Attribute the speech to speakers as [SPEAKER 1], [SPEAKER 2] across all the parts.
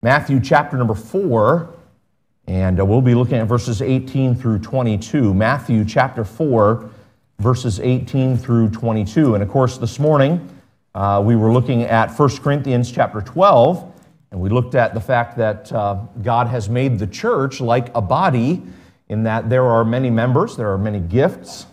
[SPEAKER 1] Matthew chapter number 4, and we'll be looking at verses 18 through 22. Matthew chapter 4, verses 18 through 22. And of course, this morning, we were looking at 1 Corinthians chapter 12, and we looked at the fact that God has made the church like a body in that there are many members, there are many gifts,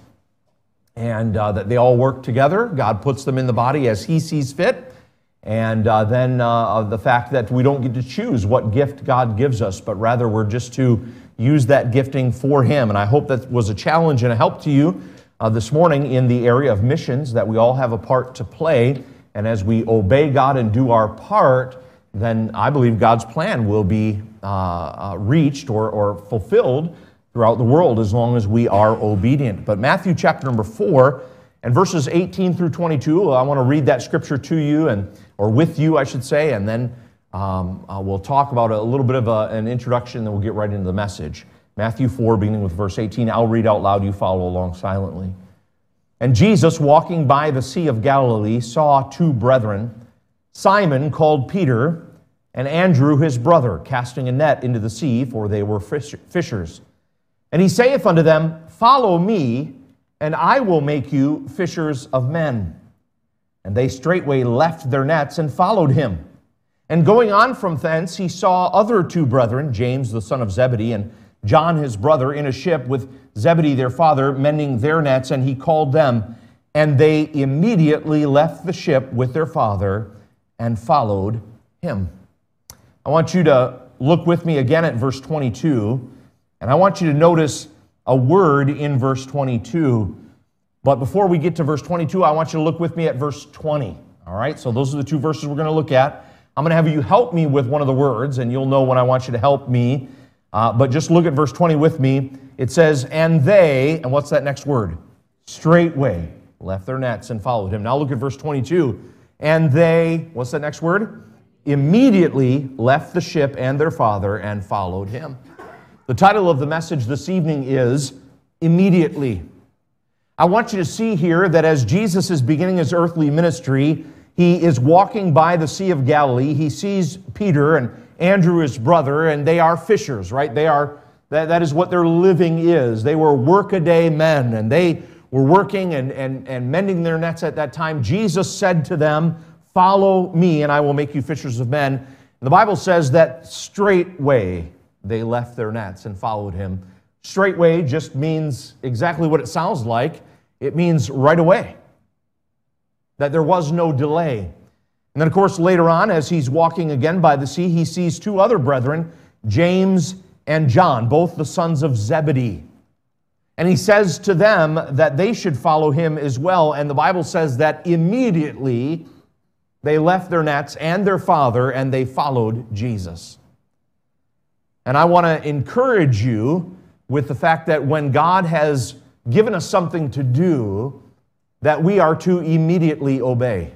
[SPEAKER 1] and that they all work together. God puts them in the body as He sees fit. And then the fact that we don't get to choose what gift God gives us, but rather we're just to use that gifting for Him. And I hope that was a challenge and a help to you this morning in the area of missions, that we all have a part to play. And as we obey God and do our part, then I believe God's plan will be reached or fulfilled throughout the world as long as we are obedient. But Matthew chapter number 4 and verses 18 through 22, I want to read that scripture to you, or with you, I should say, and then we'll talk about a little bit of an introduction, then we'll get right into the message. Matthew 4, beginning with verse 18. I'll read out loud, you follow along silently. And Jesus, walking by the Sea of Galilee, saw two brethren, Simon called Peter, and Andrew his brother, casting a net into the sea, for they were fishers. And he saith unto them, Follow me, and I will make you fishers of men. And they straightway left their nets and followed him. And going on from thence, he saw other two brethren, James the son of Zebedee, and John his brother, in a ship with Zebedee their father, mending their nets, and he called them. And they immediately left the ship with their father and followed him. I want you to look with me again at verse 22, and I want you to notice a word in verse 22. But before we get to verse 22, I want you to look with me at verse 20. All right, so those are the two verses we're going to look at. I'm going to have you help me with one of the words, and you'll know when I want you to help me. But just look at verse 20 with me. It says, and they, and what's that next word? Straightway left their nets and followed him. Now look at verse 22. And they, what's that next word? Immediately left the ship and their father and followed him. The title of the message this evening is Immediately. I want you to see here that as Jesus is beginning His earthly ministry, He is walking by the Sea of Galilee. He sees Peter and Andrew, his brother, and they are fishers, right? That is what their living is. They were workaday men, and they were working and mending their nets at that time. Jesus said to them, Follow me, and I will make you fishers of men. And the Bible says that straightway they left their nets and followed him. Straightway just means exactly what it sounds like. It means right away. That there was no delay. And then, of course, later on, as he's walking again by the sea, he sees two other brethren, James and John, both the sons of Zebedee. And he says to them that they should follow him as well. And the Bible says that immediately they left their nets and their father, and they followed Jesus. And I want to encourage you with the fact that when God has given us something to do, that we are to immediately obey.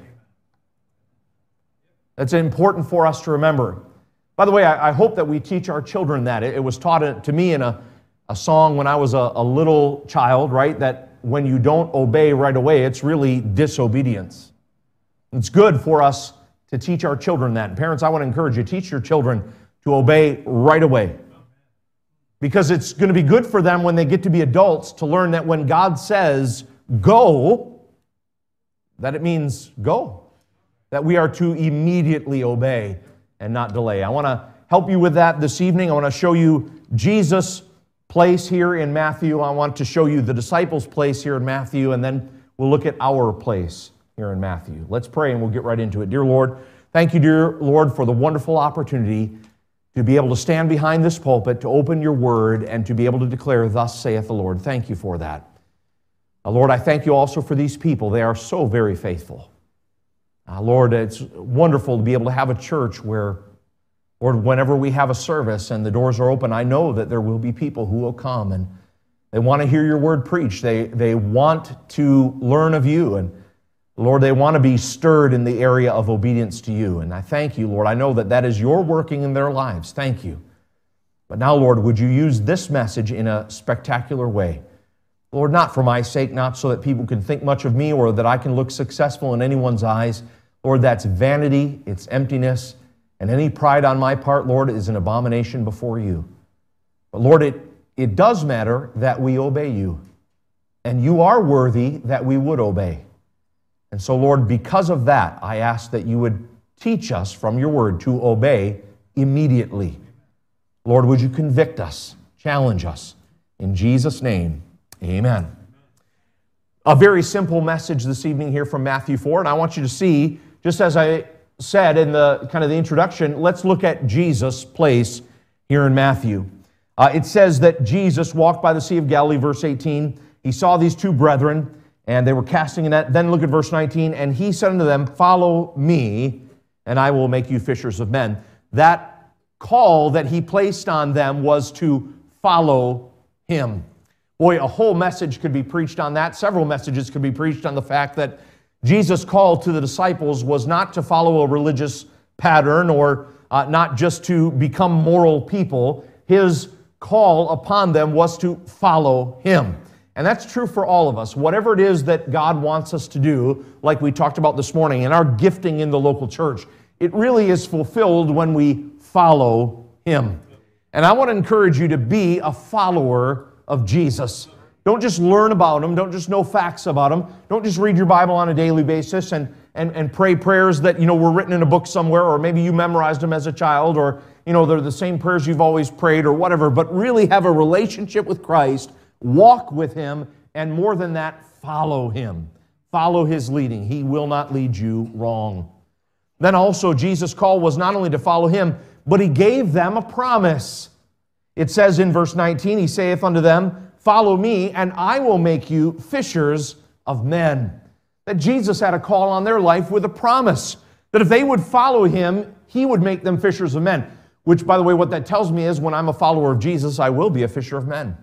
[SPEAKER 1] That's important for us to remember. By the way, I hope that we teach our children that. It was taught to me in a song when I was a little child, right? That when you don't obey right away, it's really disobedience. It's good for us to teach our children that. And parents, I want to encourage you, teach your children to obey right away. Because it's going to be good for them when they get to be adults to learn that when God says, go, that it means go. That we are to immediately obey and not delay. I want to help you with that this evening. I want to show you Jesus' place here in Matthew. I want to show you the disciples' place here in Matthew, and then we'll look at our place here in Matthew. Let's pray and we'll get right into it. Dear Lord, thank you, dear Lord, for the wonderful opportunity to be able to stand behind this pulpit, to open your word, and to be able to declare, thus saith the Lord. Thank you for that. Lord, I thank you also for these people. They are so very faithful. Lord, it's wonderful to be able to have a church where, Lord, whenever we have a service and the doors are open, I know that there will be people who will come and they want to hear your word preached. They want to learn of you, and Lord, they want to be stirred in the area of obedience to you. And I thank you, Lord. I know that that is your working in their lives. Thank you. But now, Lord, would you use this message in a spectacular way? Lord, not for my sake, not so that people can think much of me or that I can look successful in anyone's eyes. Lord, that's vanity, it's emptiness, And any pride on my part, Lord, is an abomination before you. But Lord, it does matter that we obey you. And you are worthy that we would obey. And so, Lord, because of that, I ask that you would teach us from your word to obey immediately. Lord, would you convict us, challenge us? In Jesus' name, amen. A very simple message this evening here from Matthew 4, and I want you to see, just as I said in the kind of the introduction, let's look at Jesus' place here in Matthew. It says that Jesus walked by the Sea of Galilee, verse 18. He saw these two brethren, and they were casting a net. Then look at verse 19, and he said unto them, follow me, and I will make you fishers of men. That call that he placed on them was to follow him. Boy, a whole message could be preached on that. Several messages could be preached on the fact that Jesus' call to the disciples was not to follow a religious pattern or not just to become moral people. His call upon them was to follow him. And that's true for all of us. Whatever it is that God wants us to do, like we talked about this morning, and our gifting in the local church, it really is fulfilled when we follow him. And I want to encourage you to be a follower of Jesus. Don't just learn about him. Don't just know facts about him. Don't just read your Bible on a daily basis and pray prayers that, were written in a book somewhere, or maybe you memorized them as a child, or, they're the same prayers you've always prayed or whatever, but really have a relationship with Christ, walk with him, and more than that, follow him. Follow his leading. He will not lead you wrong. Then also, Jesus' call was not only to follow him, but he gave them a promise. It says in verse 19, he saith unto them, follow me, and I will make you fishers of men. That Jesus had a call on their life with a promise that if they would follow him, he would make them fishers of men. Which, by the way, what that tells me is when I'm a follower of Jesus, I will be a fisher of men.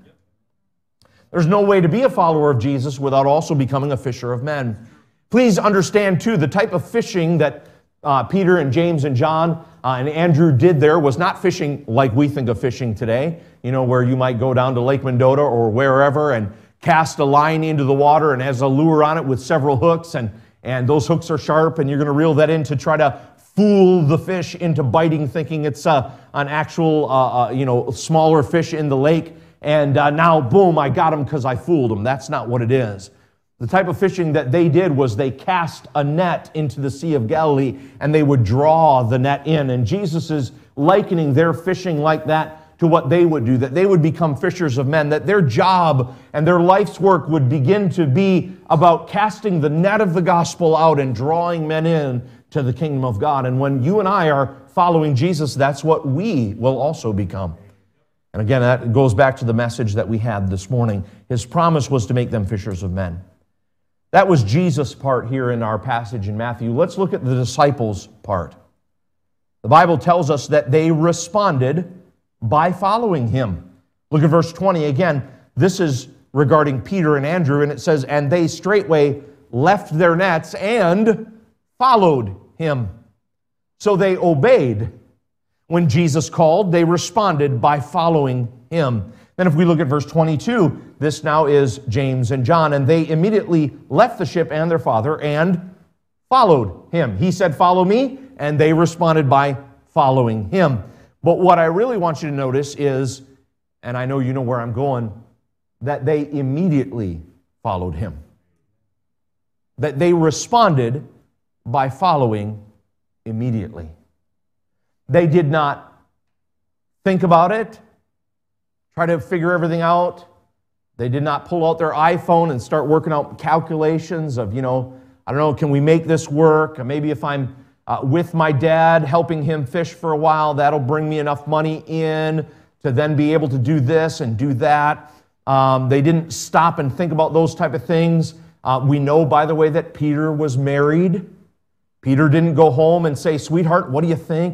[SPEAKER 1] There's no way to be a follower of Jesus without also becoming a fisher of men. Please understand, too, the type of fishing that Peter and James and John and Andrew did there was not fishing like we think of fishing today, where you might go down to Lake Mendota or wherever and cast a line into the water and has a lure on it with several hooks, and those hooks are sharp, and you're going to reel that in to try to fool the fish into biting, thinking it's an actual, smaller fish in the lake, and now, boom, I got him because I fooled him. That's not what it is. The type of fishing that they did was they cast a net into the Sea of Galilee, and they would draw the net in, and Jesus is likening their fishing like that to what they would do, that they would become fishers of men, that their job and their life's work would begin to be about casting the net of the gospel out and drawing men in to the kingdom of God. And when you and I are following Jesus, that's what we will also become. And again, that goes back to the message that we had this morning. His promise was to make them fishers of men. That was Jesus' part here in our passage in Matthew. Let's look at the disciples' part. The Bible tells us that they responded by following him. Look at verse 20 again. This is regarding Peter and Andrew, and it says, and they straightway left their nets and followed him. So they obeyed. When Jesus called, they responded by following him. Then if we look at verse 22, this now is James and John, and they immediately left the ship and their father and followed him. He said, follow me, and they responded by following him. But what I really want you to notice is, and I know you know where I'm going, that they immediately followed him. That they responded by following immediately. They did not think about it, try to figure everything out. They did not pull out their iPhone and start working out calculations of, I don't know, can we make this work? Maybe if I'm with my dad, helping him fish for a while, that'll bring me enough money in to then be able to do this and do that. They didn't stop and think about those type of things. We know, by the way, that Peter was married. Peter didn't go home and say, sweetheart, what do you think?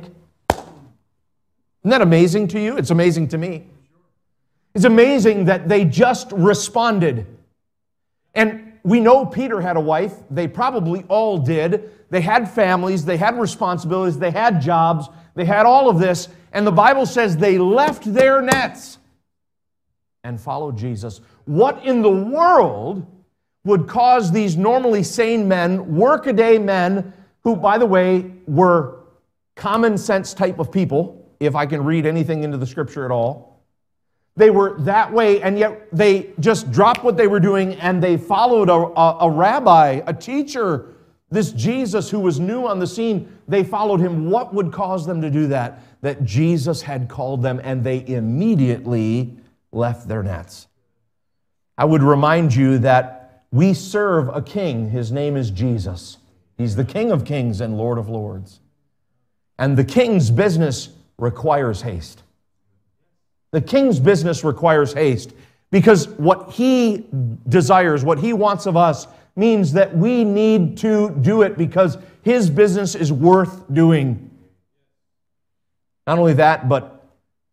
[SPEAKER 1] Isn't that amazing to you? It's amazing to me. It's amazing that they just responded. And we know Peter had a wife. They probably all did. They had families. They had responsibilities. They had jobs. They had all of this. And the Bible says they left their nets and followed Jesus. What in the world would cause these normally sane men, workaday men, who, by the way, were common sense type of people, if I can read anything into the Scripture at all. They were that way, and yet they just dropped what they were doing and they followed a rabbi, a teacher, this Jesus who was new on the scene. They followed him. What would cause them to do that? That Jesus had called them, and they immediately left their nets. I would remind you that we serve a king. His name is Jesus. He's the King of Kings and Lord of Lords. And the king's business requires haste. The king's business requires haste because what he desires, what he wants of us, means that we need to do it because his business is worth doing. Not only that, but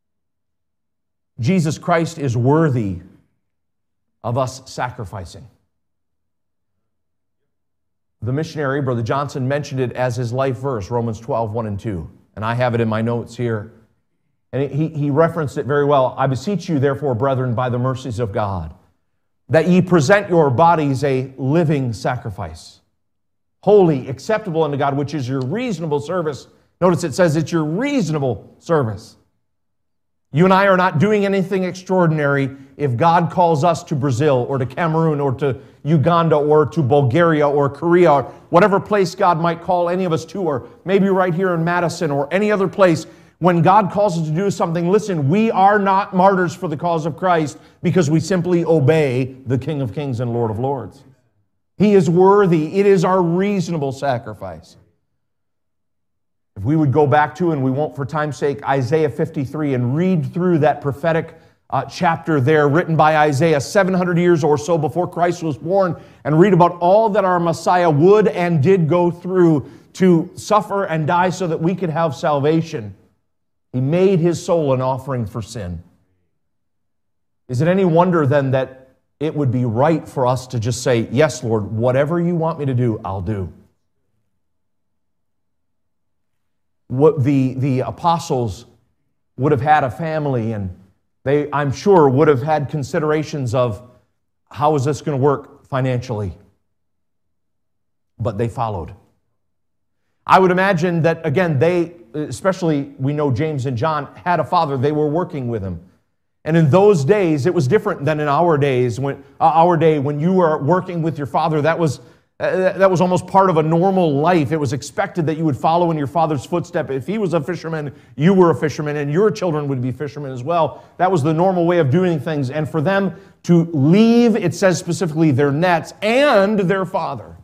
[SPEAKER 1] Jesus Christ is worthy of us sacrificing. The missionary, Brother Johnson, mentioned it as his life verse, Romans 12, 1 and 2. And I have it in my notes here. And he referenced it very well. I beseech you, therefore, brethren, by the mercies of God, that ye present your bodies a living sacrifice, holy, acceptable unto God, which is your reasonable service. Notice it says it's your reasonable service. You and I are not doing anything extraordinary if God calls us to Brazil or to Cameroon or to Uganda or to Bulgaria or Korea or whatever place God might call any of us to, or maybe right here in Madison or any other place. When God calls us to do something, listen, we are not martyrs for the cause of Christ because we simply obey the King of Kings and Lord of Lords. He is worthy. It is our reasonable sacrifice. If we would go back to, and we won't for time's sake, Isaiah 53 and read through that prophetic chapter there written by Isaiah 700 years or so before Christ was born, and read about all that our Messiah would and did go through to suffer and die so that we could have salvation. He made his soul an offering for sin. Is it any wonder then that it would be right for us to just say, yes, Lord, whatever you want me to do, I'll do. What the apostles would have had a family, and they, I'm sure, would have had considerations of how is this going to work financially. But they followed. I would imagine that, again, they, especially we know James and John, had a father. They were working with him. And in those days, it was different than in our days. When you were working with your father, that was almost part of a normal life. It was expected that you would follow in your father's footsteps. If he was a fisherman, you were a fisherman, and your children would be fishermen as well. That was the normal way of doing things. And for them to leave, it says specifically, their nets and their father,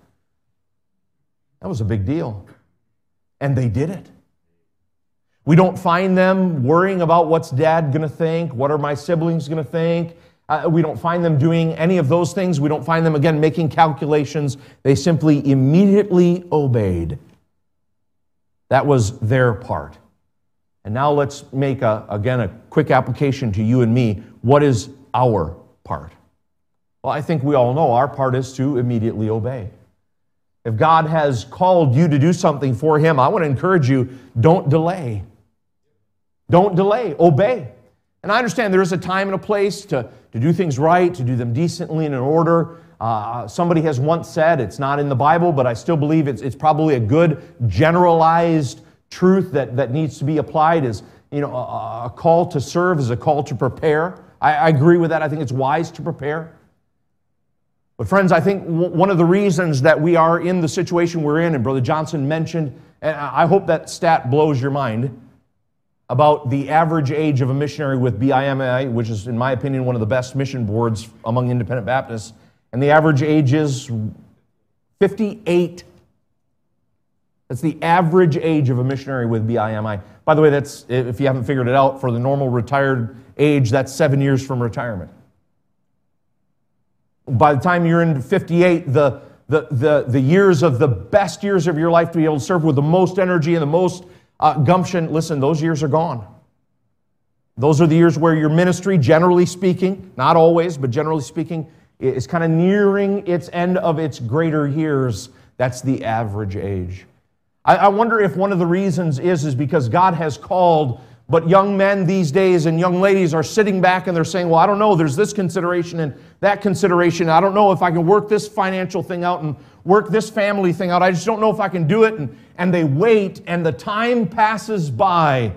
[SPEAKER 1] that was a big deal. And they did it. We don't find them worrying about what's dad going to think, what are my siblings going to think. We don't find them doing any of those things. We don't find them, again, making calculations. They simply immediately obeyed. That was their part. And now let's make, again, a quick application to you and me. What is our part? Well, I think we all know our part is to immediately obey. If God has called you to do something for Him, I want to encourage you, don't delay. Don't delay. Obey. And I understand there is a time and a place to do things right, to do them decently and in order. Somebody has once said, it's not in the Bible, but I still believe it's probably a good generalized truth that needs to be applied is, a call to serve is a call to prepare. I agree with that. I think it's wise to prepare. But friends, I think one of the reasons that we are in the situation we're in, and Brother Johnson mentioned, and I hope that stat blows your mind, about the average age of a missionary with BIMI, which is, in my opinion, one of the best mission boards among independent Baptists, and the average age is 58. That's the average age of a missionary with BIMI. By the way, that's, if you haven't figured it out, for the normal retired age, that's 7 years from retirement. By the time you're in 58, the years of the best years of your life to be able to serve with the most energy and the most gumption, listen, those years are gone. Those are the years where your ministry, generally speaking, not always, but generally speaking, is kind of nearing its end of its greater years. That's the average age. I wonder if one of the reasons is because God has called But young men these days and young ladies are sitting back and they're saying, well, I don't know, there's this consideration and that consideration. I don't know if I can work this financial thing out and work this family thing out. I just don't know if I can do it. And they wait, and the time passes by.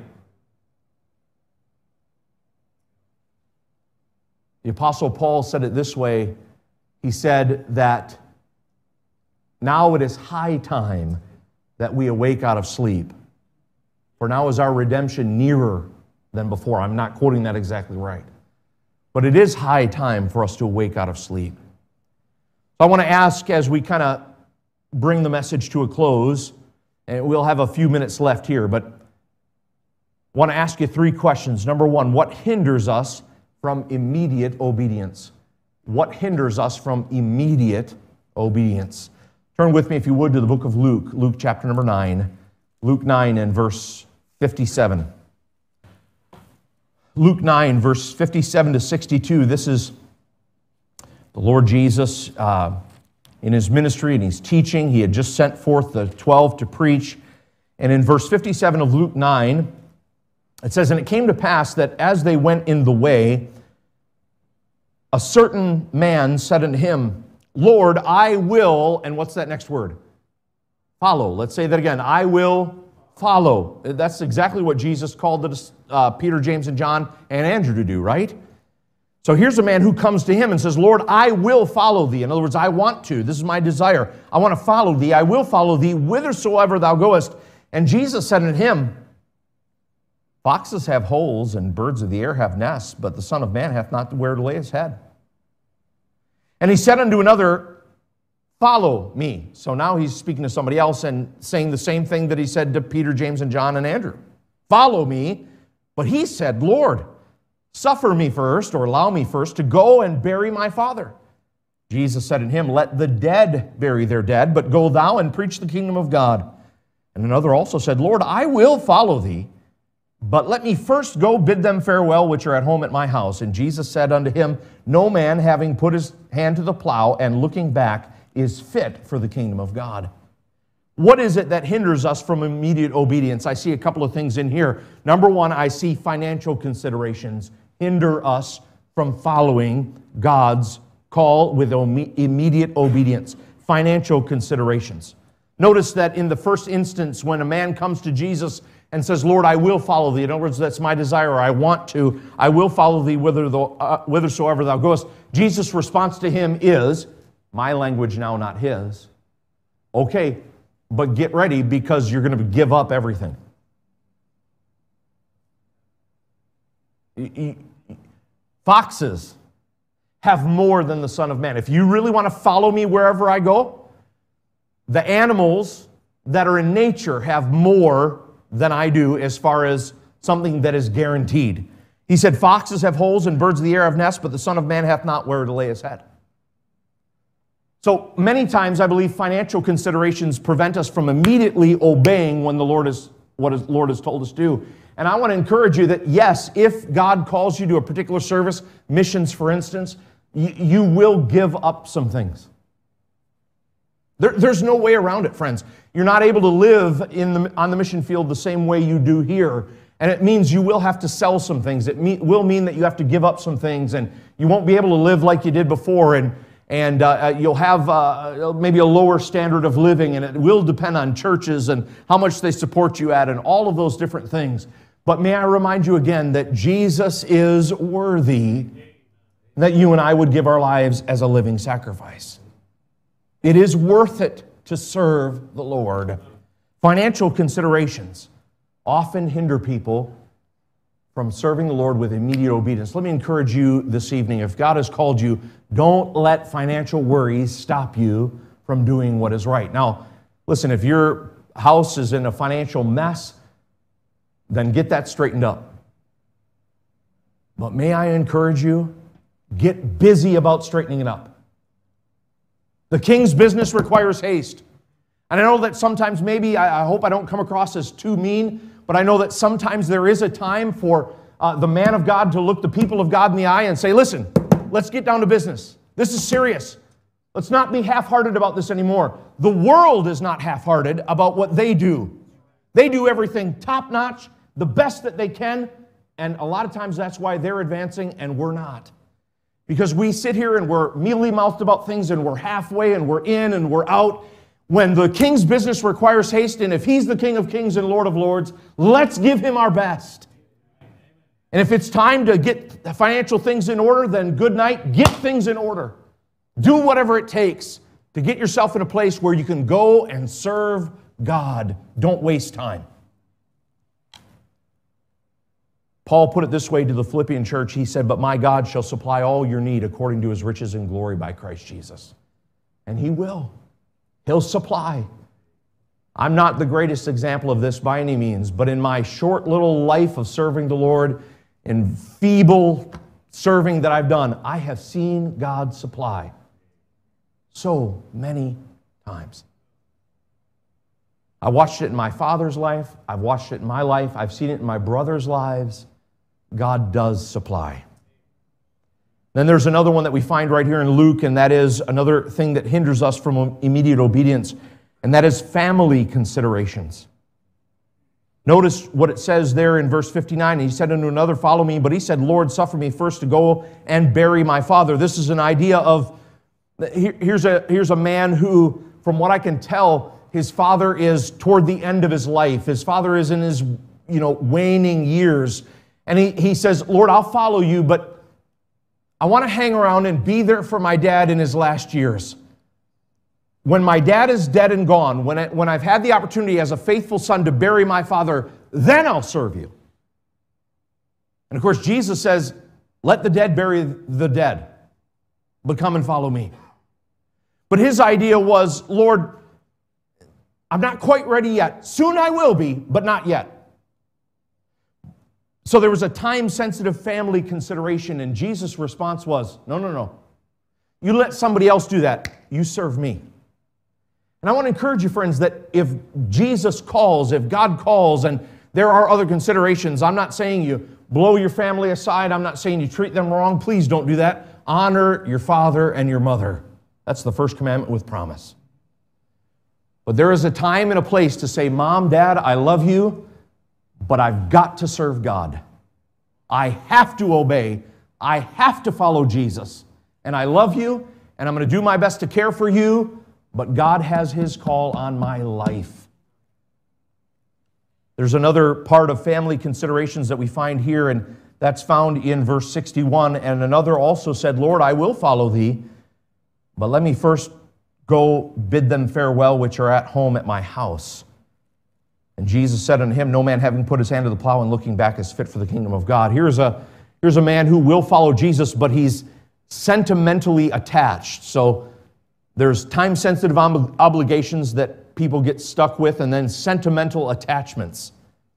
[SPEAKER 1] The Apostle Paul said it this way. He said that now it is high time that we awake out of sleep. For now is our redemption nearer than before. I'm not quoting that exactly right. But it is high time for us to awake out of sleep. So I want to ask, as we kind of bring the message to a close, and we'll have a few minutes left here, but I want to ask you 3 questions. Number 1, what hinders us from immediate obedience? What hinders us from immediate obedience? Turn with me, if you would, to the book of Luke, Luke chapter number 9. Luke 9 and verse 57. Luke 9, verse 57 to 62. This is the Lord Jesus in His ministry, and He's teaching. He had just sent forth the 12 to preach. And in verse 57 of Luke 9, it says, "And it came to pass that as they went in the way, a certain man said unto Him, Lord, I will," and what's that next word? Follow. Let's say that again. I will follow. That's exactly what Jesus called Peter, James, and John, and Andrew to do, right? So here's a man who comes to Him and says, Lord, I will follow Thee. In other words, I want to. This is my desire. I want to follow Thee. I will follow Thee whithersoever Thou goest. And Jesus said unto him, Foxes have holes, and birds of the air have nests, but the Son of Man hath not where to lay His head. And He said unto another, Follow me. So now He's speaking to somebody else and saying the same thing that He said to Peter, James, and John, and Andrew. Follow me. But he said, Lord, suffer me first, or allow me first, to go and bury my father. Jesus said unto him, Let the dead bury their dead, but go thou and preach the kingdom of God. And another also said, Lord, I will follow Thee, but let me first go bid them farewell which are at home at my house. And Jesus said unto him, No man, having put his hand to the plow and looking back, is fit for the kingdom of God. What is it that hinders us from immediate obedience? I see a couple of things in here. Number 1, I see financial considerations hinder us from following God's call with immediate obedience. Financial considerations. Notice that in the first instance, when a man comes to Jesus and says, Lord, I will follow Thee. In other words, that's my desire, or I want to. I will follow Thee whithersoever Thou goest. Jesus' response to him is, my language now, not his, okay, but get ready because you're going to give up everything. Foxes have more than the Son of Man. If you really want to follow me wherever I go, the animals that are in nature have more than I do as far as something that is guaranteed. He said, Foxes have holes and birds of the air have nests, but the Son of Man hath not where to lay His head. So many times I believe financial considerations prevent us from immediately obeying when the Lord has told us to do. And I want to encourage you that yes, if God calls you to a particular service, missions for instance, you will give up some things. There's no way around it, friends. You're not able to live on the mission field the same way you do here. And it means you will have to sell some things. It will mean that you have to give up some things, and you won't be able to live like you did before, and you'll have maybe a lower standard of living, and it will depend on churches and how much they support you at and all of those different things. But may I remind you again that Jesus is worthy that you and I would give our lives as a living sacrifice. It is worth it to serve the Lord. Financial considerations often hinder people from serving the Lord with immediate obedience. Let me encourage you this evening, if God has called you, don't let financial worries stop you from doing what is right. Now, listen, if your house is in a financial mess, then get that straightened up. But may I encourage you, get busy about straightening it up. The king's business requires haste. And I know that sometimes maybe, I hope I don't come across as too mean, but I know that sometimes there is a time for the man of God to look the people of God in the eye and say, listen, let's get down to business. This is serious. Let's not be half-hearted about this anymore. The world is not half-hearted about what they do. They do everything top-notch. the best that they can, and a lot of times that's why they're advancing and we're not. Because we sit here and we're mealy-mouthed about things and we're halfway and we're in and we're out. When the King's business requires haste, and if He's the King of Kings and Lord of Lords, let's give Him our best. And if it's time to get the financial things in order, then good night, get things in order. Do whatever it takes to get yourself in a place where you can go and serve God. Don't waste time. Paul put it this way to the Philippian church. He said, "But my God shall supply all your need according to His riches and glory by Christ Jesus." And He will. He'll supply. I'm not the greatest example of this by any means, but in my short little life of serving the Lord, in feeble serving that I've done, I have seen God supply so many times. I watched it in my father's life. I've watched it in my life. I've seen it in my brother's lives. God does supply. Then there's another one that we find right here in Luke, and that is another thing that hinders us from immediate obedience, and that is family considerations. Notice what it says there in verse 59. He said unto another, "Follow me." But he said, "Lord, suffer me first to go and bury my father." This is an idea of, here's a man who, from what I can tell, his father is toward the end of his life. His father is in his waning years. And he says, "Lord, I'll follow you, but I want to hang around and be there for my dad in his last years. When my dad is dead and gone, when I've had the opportunity as a faithful son to bury my father, then I'll serve you." And of course, Jesus says, "Let the dead bury the dead, but come and follow me." But his idea was, "Lord, I'm not quite ready yet. Soon I will be, but not yet." So there was a time-sensitive family consideration, and Jesus' response was, No. You let somebody else do that. You serve me. And I want to encourage you, friends, that if Jesus calls, if God calls, and there are other considerations, I'm not saying you blow your family aside. I'm not saying you treat them wrong. Please don't do that. Honor your father and your mother. That's the first commandment with promise. But there is a time and a place to say, "Mom, Dad, I love you, but I've got to serve God. I have to obey. I have to follow Jesus. And I love you, and I'm going to do my best to care for you, but God has His call on my life." There's another part of family considerations that we find here, and that's found in verse 61. "And another also said, Lord, I will follow thee, but let me first go bid them farewell which are at home at my house. And Jesus said unto him, No man having put his hand to the plow and looking back is fit for the kingdom of God." Here's a man who will follow Jesus, but he's sentimentally attached. So there's time-sensitive obligations that people get stuck with, and then sentimental attachments.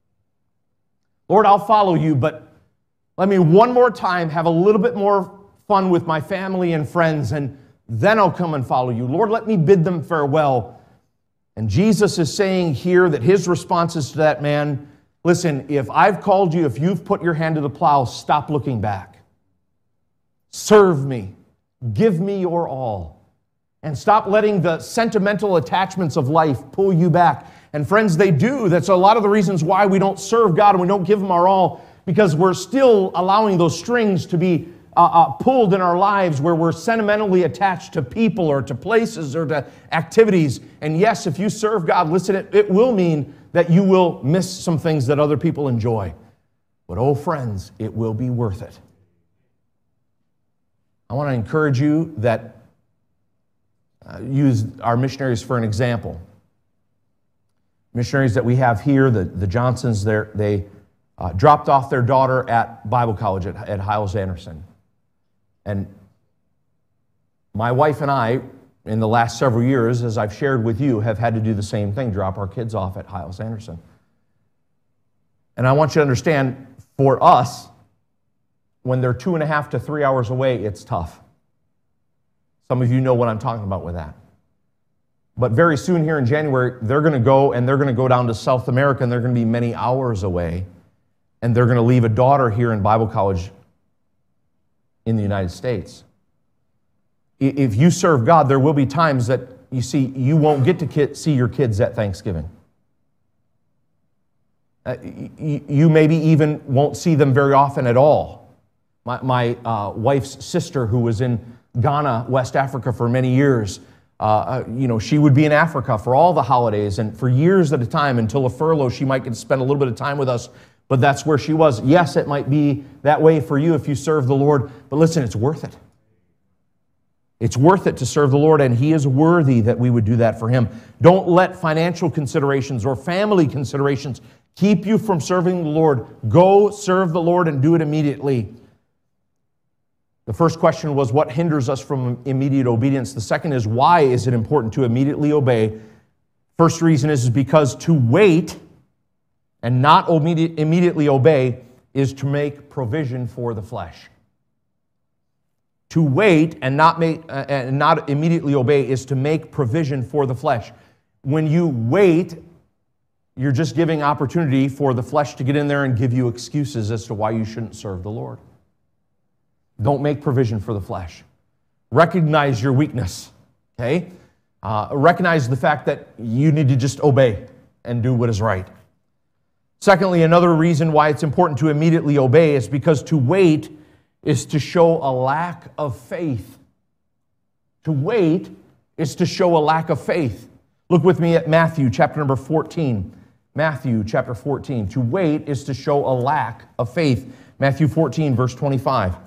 [SPEAKER 1] "Lord, I'll follow you, but let me one more time have a little bit more fun with my family and friends, and then I'll come and follow you. Lord, let me bid them farewell." And Jesus is saying here that His response is to that man, "Listen, if I've called you, if you've put your hand to the plow, stop looking back. Serve me. Give me your all. And stop letting the sentimental attachments of life pull you back." And friends, they do. That's a lot of the reasons why we don't serve God and we don't give Him our all, because we're still allowing those strings to be pulled in our lives where we're sentimentally attached to people or to places or to activities. And yes, if you serve God, listen, it will mean that you will miss some things that other people enjoy. But oh, friends, it will be worth it. I want to encourage you that use our missionaries for an example. Missionaries that we have here, the Johnsons, they dropped off their daughter at Bible College at Hyles-Anderson. And my wife and I, in the last several years, as I've shared with you, have had to do the same thing, drop our kids off at Hyles-Anderson. And I want you to understand, for us, when they're 2.5 to 3 hours away, it's tough. Some of you know what I'm talking about with that. But very soon here in January, they're going to go, and they're going to go down to South America, and they're going to be many hours away. And they're going to leave a daughter here in Bible college in the United States. If you serve God, there will be times that, you see, you won't get to see your kids at Thanksgiving. You maybe even won't see them very often at all. My wife's sister, who was in Ghana, West Africa for many years, she would be in Africa for all the holidays and for years at a time until a furlough. She might get to spend a little bit of time with us, but that's where she was. Yes, it might be that way for you if you serve the Lord, but listen, it's worth it. It's worth it to serve the Lord, and He is worthy that we would do that for Him. Don't let financial considerations or family considerations keep you from serving the Lord. Go serve the Lord and do it immediately. The first question was, what hinders us from immediate obedience? The second is, why is it important to immediately obey? First reason is because to wait and not immediately obey is to make provision for the flesh. To wait and not immediately obey is to make provision for the flesh. When you wait, you're just giving opportunity for the flesh to get in there and give you excuses as to why you shouldn't serve the Lord. Don't make provision for the flesh. Recognize your weakness, okay? Recognize the fact that you need to just obey and do what is right. Secondly, another reason why it's important to immediately obey is because to wait is to show a lack of faith. To wait is to show a lack of faith. Look with me at Matthew chapter number 14. Matthew chapter 14. To wait is to show a lack of faith. Matthew 14, verse 25.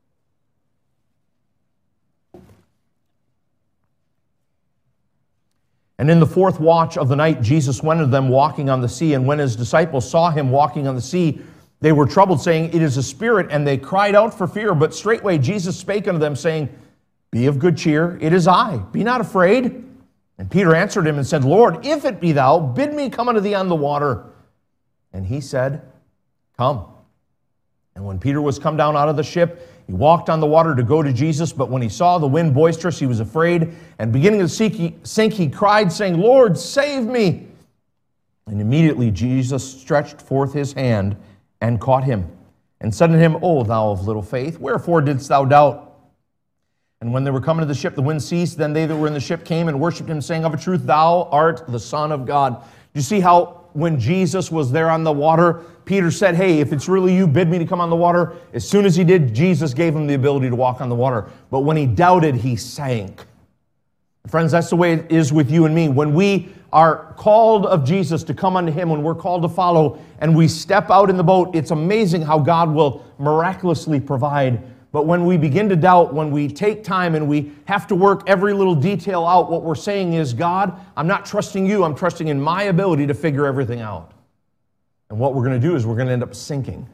[SPEAKER 1] And in the fourth watch of the night, Jesus went unto them walking on the sea. And when His disciples saw Him walking on the sea, they were troubled, saying, It is a spirit. And they cried out for fear. But straightway Jesus spake unto them, saying, Be of good cheer, it is I. Be not afraid. And Peter answered Him and said, Lord, if it be Thou, bid me come unto Thee on the water. And He said, Come. And when Peter was come down out of the ship, he walked on the water to go to Jesus, but when he saw the wind boisterous, he was afraid, and beginning to sink, he cried, saying, Lord, save me. And immediately Jesus stretched forth His hand and caught him, and said unto him, O thou of little faith, wherefore didst thou doubt? And when they were coming to the ship, the wind ceased. Then they that were in the ship came and worshipped Him, saying, Of a truth, Thou art the Son of God. You see how when Jesus was there on the water, Peter said, Hey, if it's really You, bid me to come on the water. As soon as he did, Jesus gave him the ability to walk on the water. But when he doubted, he sank. Friends, that's the way it is with you and me. When we are called of Jesus to come unto Him, when we're called to follow, and we step out in the boat, it's amazing how God will miraculously provide. But when we begin to doubt, when we take time and we have to work every little detail out, what we're saying is, God, I'm not trusting You, I'm trusting in my ability to figure everything out. And what we're going to do is we're going to end up sinking.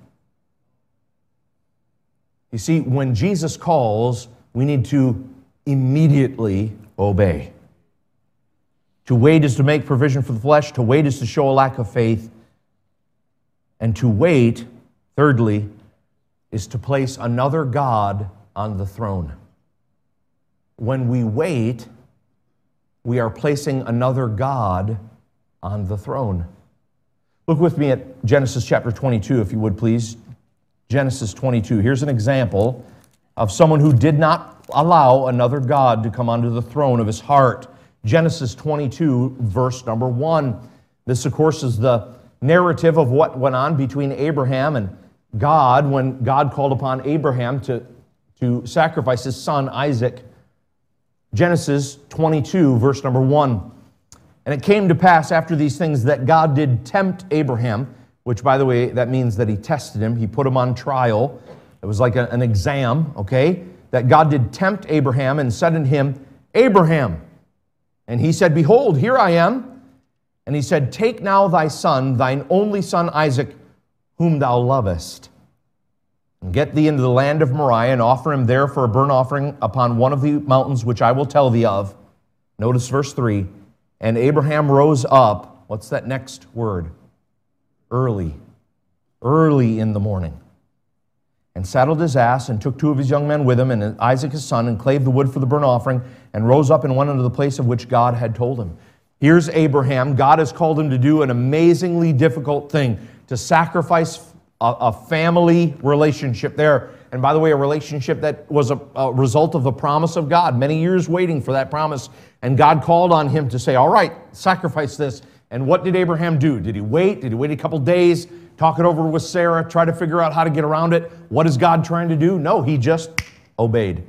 [SPEAKER 1] You see, when Jesus calls, we need to immediately obey. To wait is to make provision for the flesh. To wait is to show a lack of faith. And to wait, thirdly, is to place another God on the throne. When we wait, we are placing another God on the throne. Look with me at Genesis chapter 22, if you would please. Genesis 22. Here's an example of someone who did not allow another God to come onto the throne of his heart. Genesis 22, verse number 1. This, of course, is the narrative of what went on between Abraham and God when God called upon Abraham to sacrifice his son Isaac. Genesis 22, verse number 1. And it came to pass after these things that God did tempt Abraham, which, by the way, that means that He tested him. He put him on trial. It was like an exam, okay? That God did tempt Abraham and said unto him, Abraham. And he said, Behold, here I am. And He said, Take now thy son, thine only son Isaac, whom thou lovest, and get thee into the land of Moriah, and offer him there for a burnt offering upon one of the mountains which I will tell thee of. Notice verse 3. And Abraham rose up. What's that next word? Early. Early in the morning. And saddled his ass, and took 2 of his young men with him, and Isaac his son, and clave the wood for the burnt offering, and rose up and went unto the place of which God had told him. Here's Abraham. God has called him to do an amazingly difficult thing, to sacrifice a family relationship there. And by the way, a relationship that was a result of the promise of God, many years waiting for that promise. And God called on him to say, all right, sacrifice this. And what did Abraham do? Did he wait? Did he wait a couple days, talk it over with Sarah, try to figure out how to get around it? What is God trying to do? No, he just obeyed.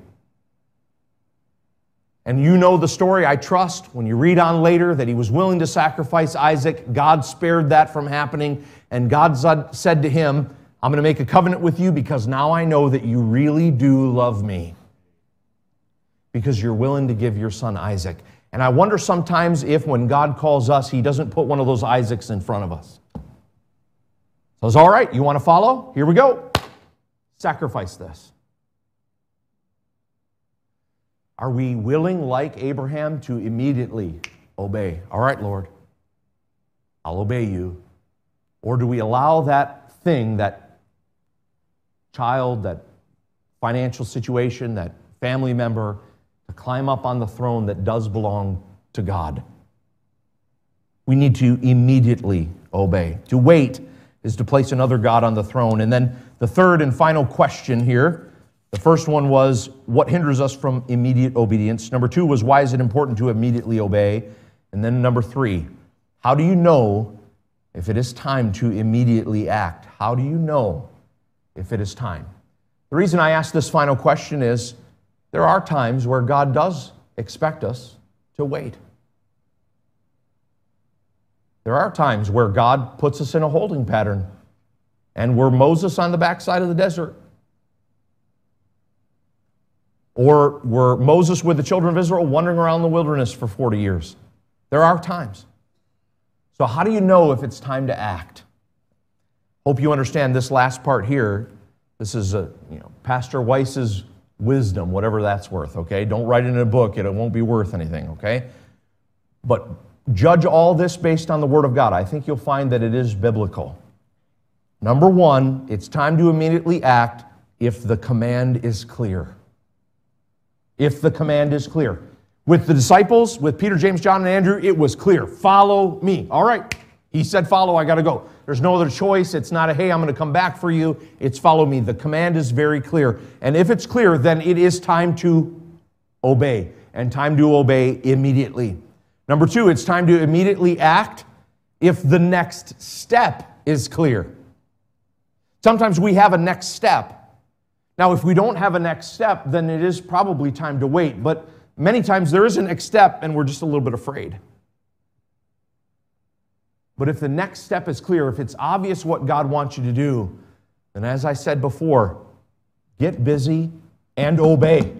[SPEAKER 1] And you know the story, I trust, when you read on later that he was willing to sacrifice Isaac. God spared that from happening. And God said to him, I'm going to make a covenant with you because now I know that you really do love me. Because you're willing to give your son Isaac. And I wonder sometimes if when God calls us, he doesn't put one of those Isaacs in front of us. So it's all right, you want to follow? Here we go. Sacrifice this. Are we willing, like Abraham, to immediately obey? All right, Lord, I'll obey you. Or do we allow that thing, that child, that financial situation, that family member, to climb up on the throne that does belong to God? We need to immediately obey. To wait is to place another God on the throne. And then the third and final question here, the first one was, what hinders us from immediate obedience? Number two was, why is it important to immediately obey? And then number three, how do you know if it is time to immediately act? How do you know if it is time? The reason I ask this final question is, there are times where God does expect us to wait. There are times where God puts us in a holding pattern, and we're Moses on the backside of the desert. Or we're Moses with the children of Israel wandering around the wilderness for 40 years. There are times. So how do you know if it's time to act? Hope you understand this last part here. This is Pastor Weiss's wisdom, whatever that's worth, okay? Don't write it in a book. It won't be worth anything, okay? But judge all this based on the Word of God. I think you'll find that it is biblical. Number one, it's time to immediately act if the command is clear. If the command is clear. With the disciples, with Peter, James, John, and Andrew, it was clear. Follow me. All right. He said follow, I got to go. There's no other choice. It's not a, hey, I'm going to come back for you. It's follow me. The command is very clear. And if it's clear, then it is time to obey. And time to obey immediately. Number two, it's time to immediately act if the next step is clear. Sometimes we have a next step. Now, if we don't have a next step, then it is probably time to wait. But many times there is a next step and we're just a little bit afraid. But if the next step is clear, if it's obvious what God wants you to do, then as I said before, get busy and obey.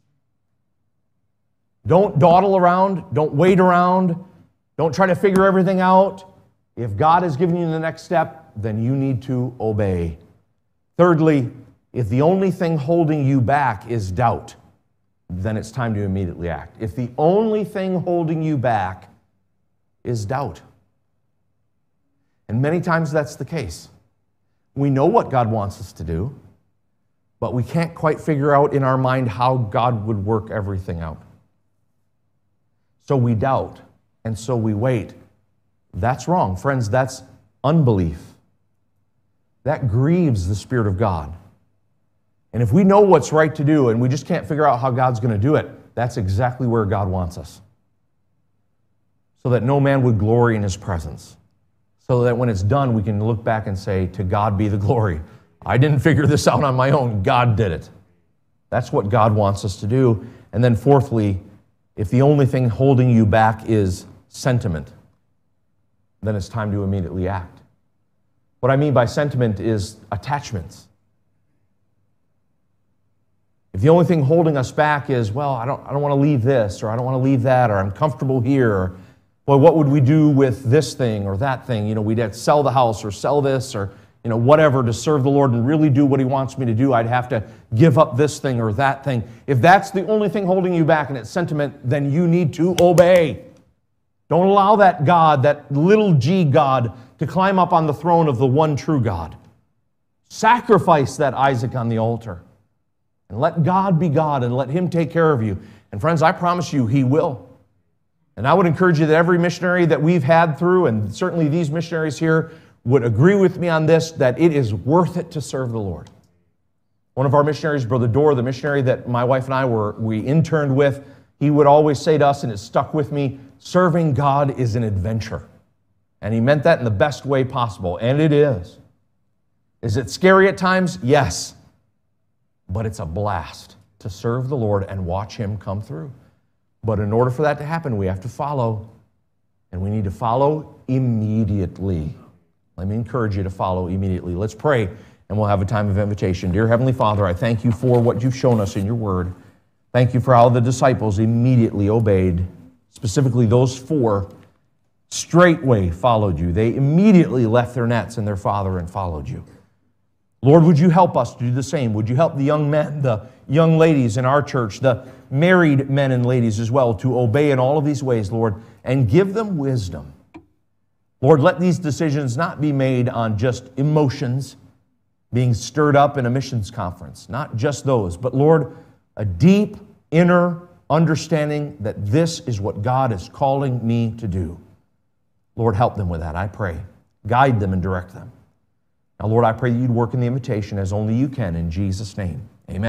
[SPEAKER 1] Don't dawdle around. Don't wait around. Don't try to figure everything out. If God has given you the next step, then you need to obey. Thirdly, if the only thing holding you back is doubt, then it's time to immediately act. If the only thing holding you back is doubt. And many times that's the case. We know what God wants us to do, but we can't quite figure out in our mind how God would work everything out. So we doubt, and so we wait. That's wrong. Friends, that's unbelief. That grieves the Spirit of God. And if we know what's right to do and we just can't figure out how God's going to do it, that's exactly where God wants us. So that no man would glory in his presence. So that when it's done, we can look back and say, to God be the glory. I didn't figure this out on my own. God did it. That's what God wants us to do. And then fourthly, if the only thing holding you back is sentiment, then it's time to immediately act. What I mean by sentiment is attachments. If the only thing holding us back is, well, I don't want to leave this, or I don't want to leave that, or I'm comfortable here, or, well, what would we do with this thing or that thing? We'd have to sell the house or sell this or, whatever to serve the Lord and really do what He wants me to do. I'd have to give up this thing or that thing. If that's the only thing holding you back and it's sentiment, then you need to obey. Don't allow that God, that little g God, to climb up on the throne of the one true God. Sacrifice that Isaac on the altar. And let God be God and let Him take care of you. And friends, I promise you, He will. And I would encourage you that every missionary that we've had through, and certainly these missionaries here, would agree with me on this, that it is worth it to serve the Lord. One of our missionaries, Brother Dorr, the missionary that my wife and I we interned with, he would always say to us, and it stuck with me, serving God is an adventure. And he meant that in the best way possible, and it is. Is it scary at times? Yes. But it's a blast to serve the Lord and watch him come through. But in order for that to happen, we have to follow. And we need to follow immediately. Let me encourage you to follow immediately. Let's pray, and we'll have a time of invitation. Dear Heavenly Father, I thank you for what you've shown us in your word. Thank you for how the disciples immediately obeyed. Specifically, those 4 straightway followed you. They immediately left their nets and their father and followed you. Lord, would you help us to do the same? Would you help the young men, the young ladies in our church, the married men and ladies as well, to obey in all of these ways, Lord, and give them wisdom. Lord, let these decisions not be made on just emotions being stirred up in a missions conference, not just those, but Lord, a deep inner understanding that this is what God is calling me to do. Lord, help them with that, I pray. Guide them and direct them. Now, Lord, I pray that you'd work in the invitation as only you can, in Jesus' name.